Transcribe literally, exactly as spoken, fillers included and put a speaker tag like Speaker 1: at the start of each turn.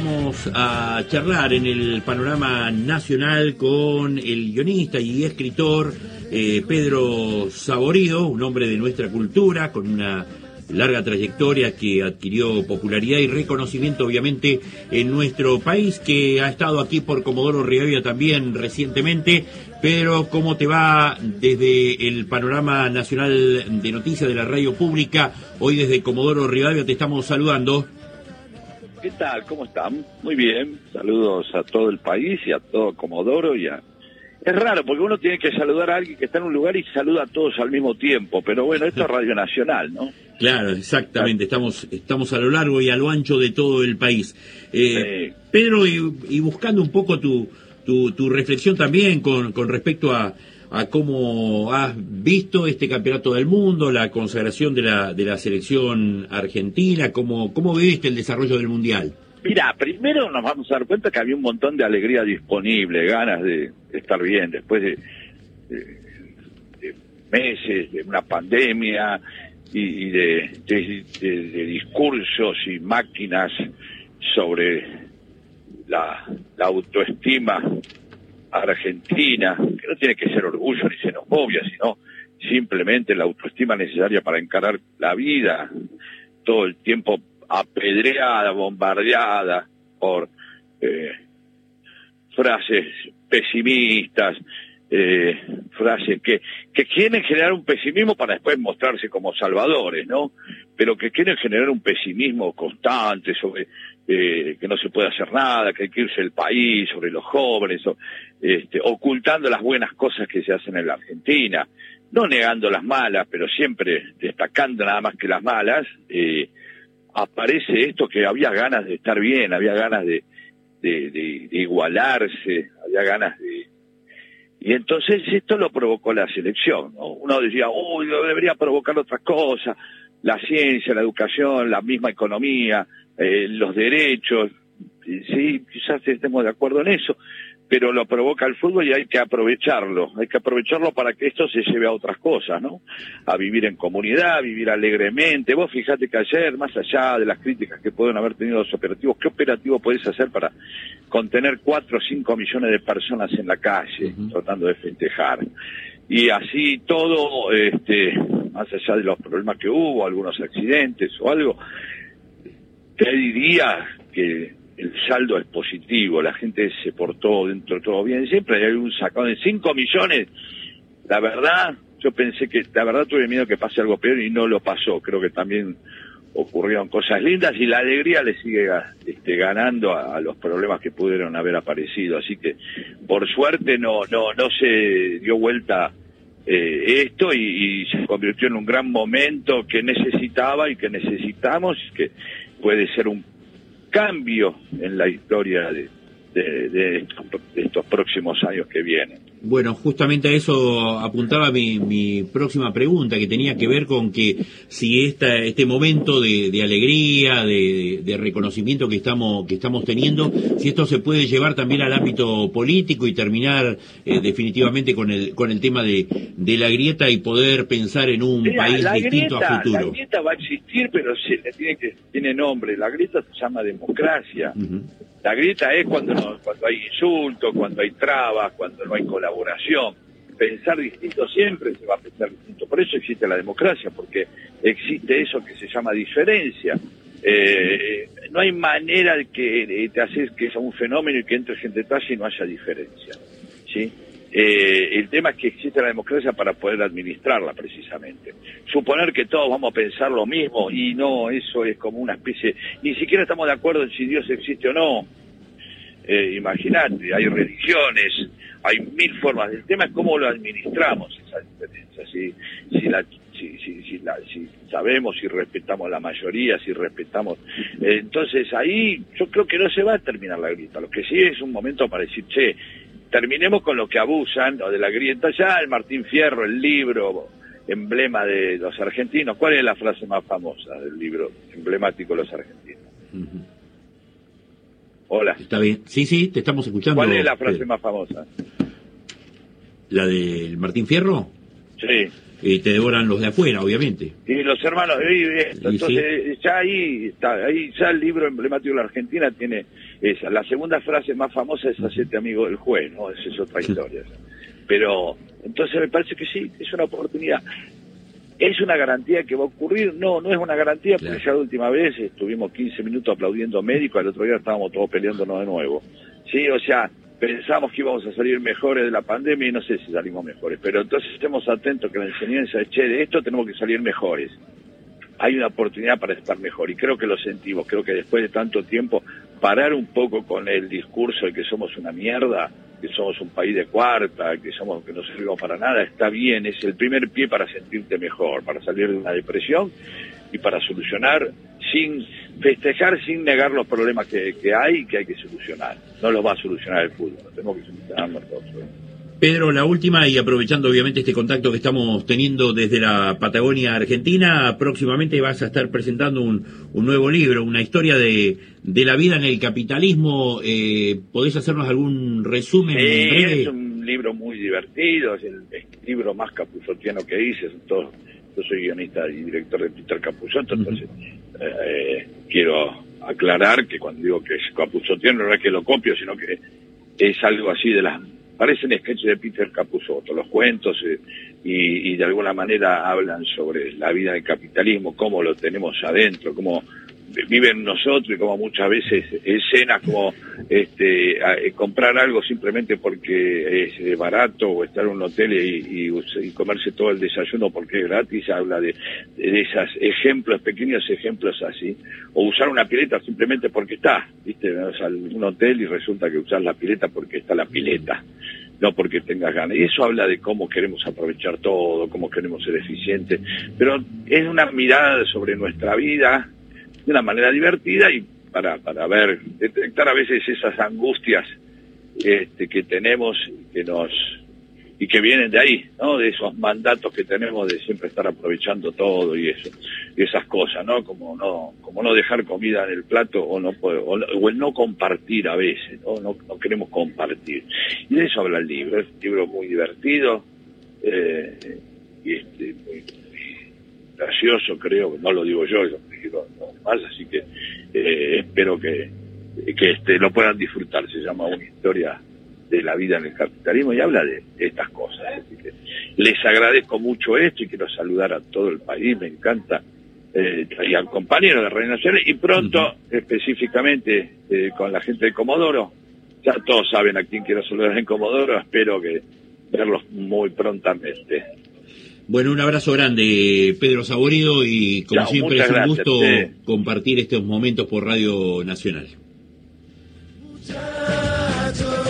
Speaker 1: vamos a charlar en el panorama nacional con el guionista y escritor eh, Pedro Saborido, un hombre de nuestra cultura, con una larga trayectoria que adquirió popularidad y reconocimiento obviamente en nuestro país, que ha estado aquí por Comodoro Rivadavia también recientemente. Pero ¿cómo te va desde el panorama nacional de noticias de la radio pública? Hoy desde Comodoro Rivadavia te estamos saludando.
Speaker 2: ¿Qué tal? ¿Cómo están? Muy bien. Saludos a todo el país y a todo Comodoro y a... Es raro, porque uno tiene que saludar a alguien que está en un lugar y saluda a todos al mismo tiempo, pero bueno, esto es Radio Nacional, ¿no?
Speaker 1: Claro, exactamente, estamos estamos a lo largo y a lo ancho de todo el país. Eh, sí. Pedro, y, y buscando un poco tu, tu, tu reflexión también con, con respecto a, a cómo has visto este campeonato del mundo, la consagración de la, de la selección argentina, cómo, cómo viviste el desarrollo del Mundial.
Speaker 2: Mira, primero nos vamos a dar cuenta que había un montón de alegría disponible, ganas de estar bien después de, de, de meses, de una pandemia y, y de, de, de, de discursos y máquinas sobre la, la autoestima argentina, que no tiene que ser orgullo ni xenofobia, sino simplemente la autoestima necesaria para encarar la vida, todo el tiempo apedreada, bombardeada por eh, frases pesimistas, eh, frases que, que quieren generar un pesimismo para después mostrarse como salvadores, ¿no? Pero que quieren generar un pesimismo constante sobre eh, que no se puede hacer nada, que hay que irse del país, sobre los jóvenes, o, este, ocultando las buenas cosas que se hacen en la Argentina, no negando las malas, pero siempre destacando nada más que las malas. eh, aparece esto que había ganas de estar bien, había ganas de, de, de, de igualarse, había ganas de... Y entonces esto lo provocó la selección, ¿no? Uno decía, uy, oh, debería provocar otras cosas, la ciencia, la educación, la misma economía, eh, los derechos, sí, quizás estemos de acuerdo en eso, pero lo provoca el fútbol y hay que aprovecharlo, hay que aprovecharlo para que esto se lleve a otras cosas, ¿no? A vivir en comunidad, a vivir alegremente. Vos fijate que ayer, más allá de las críticas que pueden haber tenido los operativos, ¿qué operativo podés hacer para contener cuatro o cinco millones de personas en la calle, uh-huh, tratando de festejar? Y así todo, este, más allá de los problemas que hubo, algunos accidentes o algo, te diría que el saldo es positivo, la gente se portó dentro de todo bien, siempre hay un sacón de cinco millones, la verdad, yo pensé que, la verdad tuve miedo que pase algo peor y no lo pasó, creo que también ocurrieron cosas lindas y la alegría le sigue este, ganando a, a los problemas que pudieron haber aparecido, así que por suerte no, no, no se dio vuelta eh, esto y, y se convirtió en un gran momento que necesitaba y que necesitamos, que puede ser un cambio en la historia de, de, de, estos, de estos próximos años que vienen.
Speaker 1: Bueno, justamente a eso apuntaba mi, mi próxima pregunta, que tenía que ver con que si esta, este momento de, de alegría, de, de reconocimiento que estamos que estamos teniendo, si esto se puede llevar también al ámbito político y terminar eh, definitivamente con el con el tema de, de la grieta y poder pensar en un
Speaker 2: Mira,
Speaker 1: país distinto
Speaker 2: grieta,
Speaker 1: a futuro.
Speaker 2: La grieta va a existir, pero sí, tiene, que, tiene nombre. La grieta se llama democracia. Uh-huh. La grieta es cuando, no, cuando hay insultos, cuando hay trabas, cuando no hay colaboración. Pensar distinto siempre se va a pensar distinto. Por eso existe la democracia, porque existe eso que se llama diferencia. Eh, no hay manera de que te haces que sea un fenómeno y que entre gente detrás y no haya diferencia, ¿sí? Eh, el tema es que existe la democracia para poder administrarla precisamente. Suponer que todos vamos a pensar lo mismo y no, eso es como una especie, ni siquiera estamos de acuerdo en si Dios existe o no. Eh, Imagínate, hay religiones, hay mil formas. El tema es cómo lo administramos, esa diferencia. Si, si, la, si, si, si, la, si sabemos, si respetamos la mayoría, si respetamos... Eh, entonces ahí yo creo que no se va a terminar la grieta. Lo que sí es un momento para decir, che, terminemos con lo que abusan, o de la grieta. Ya el Martín Fierro, el libro emblema de los argentinos. ¿Cuál es la frase más famosa del libro emblemático de los argentinos? Uh-huh. Hola.
Speaker 1: Está bien. Sí, sí, te estamos escuchando.
Speaker 2: ¿Cuál es la frase
Speaker 1: Pedro.
Speaker 2: más famosa?
Speaker 1: ¿La del Martín Fierro?
Speaker 2: Sí.
Speaker 1: eh, te devoran los de afuera, obviamente.
Speaker 2: Y los hermanos de Vive, entonces
Speaker 1: sí.
Speaker 2: ya ahí está, ahí ya el libro emblemático de la Argentina tiene esa. La segunda frase más famosa es hacete amigo del juez, ¿no? Esa es otra historia. Pero, entonces me parece que sí, es una oportunidad. ¿Es una garantía que va a ocurrir? No, no es una garantía, claro. Porque ya la última vez estuvimos quince minutos aplaudiendo médicos, al otro día estábamos todos peleándonos de nuevo. Sí, o sea, pensamos que íbamos a salir mejores de la pandemia y no sé si salimos mejores, pero entonces estemos atentos que la enseñanza es, che, de esto tenemos que salir mejores. Hay una oportunidad para estar mejor y creo que lo sentimos, creo que después de tanto tiempo parar un poco con el discurso de que somos una mierda, que somos un país de cuarta, que somos que no servimos para nada, está bien, es el primer pie para sentirte mejor, para salir de una depresión y para solucionar sin festejar, sin negar los problemas que, que hay y que hay que solucionar. No los va a solucionar el fútbol, tenemos que solucionarlos todos.
Speaker 1: Pedro, la última, y aprovechando obviamente este contacto que estamos teniendo desde la Patagonia Argentina, próximamente vas a estar presentando un, un nuevo libro, una historia de, de la vida en el capitalismo. Eh, ¿Podés hacernos algún resumen?
Speaker 2: Sí,
Speaker 1: breve?
Speaker 2: Es un libro muy divertido, es el, el libro más capuzzotiano que hice. Todo, yo soy guionista y director de Peter Capusotto, entonces uh-huh. eh, quiero aclarar que cuando digo que es capuzzotiano no es que lo copio, sino que es algo así de las... Parecen sketches de Peter Capusotto, los cuentos eh, y, y de alguna manera hablan sobre la vida del capitalismo, cómo lo tenemos adentro, cómo viven nosotros y cómo muchas veces escenas como este a, a, comprar algo simplemente porque es barato o estar en un hotel y, y, y comerse todo el desayuno porque es gratis, habla de, de esos ejemplos, pequeños ejemplos así, o usar una pileta simplemente porque está, viste, vas a un hotel y resulta que usas la pileta porque está la pileta, no porque tengas ganas. Y eso habla de cómo queremos aprovechar todo, cómo queremos ser eficientes, pero es una mirada sobre nuestra vida de una manera divertida y para para ver, detectar a veces esas angustias este, que tenemos que nos y que vienen de ahí, ¿no? De esos mandatos que tenemos de siempre estar aprovechando todo y eso, y esas cosas, ¿no? Como no como no dejar comida en el plato o no o, o el no compartir a veces, ¿no? No, no queremos compartir. Y de eso habla el libro, es un libro muy divertido eh, y este muy gracioso, creo, no lo digo yo, yo lo digo más, así que eh, espero que, que este lo puedan disfrutar. Se llama Una historia de la vida en el capitalismo y habla de, de estas cosas. Así que les agradezco mucho esto y quiero saludar a todo el país, me encanta, eh, y al compañero de Radio Nacional y pronto, uh-huh. específicamente eh, con la gente de Comodoro, ya todos saben a quién quiero saludar en Comodoro, espero que verlos muy prontamente.
Speaker 1: Bueno, un abrazo grande, Pedro Saborido, y como
Speaker 2: Chao,
Speaker 1: siempre es un
Speaker 2: gracias,
Speaker 1: gusto
Speaker 2: sí.
Speaker 1: compartir estos momentos por Radio Nacional.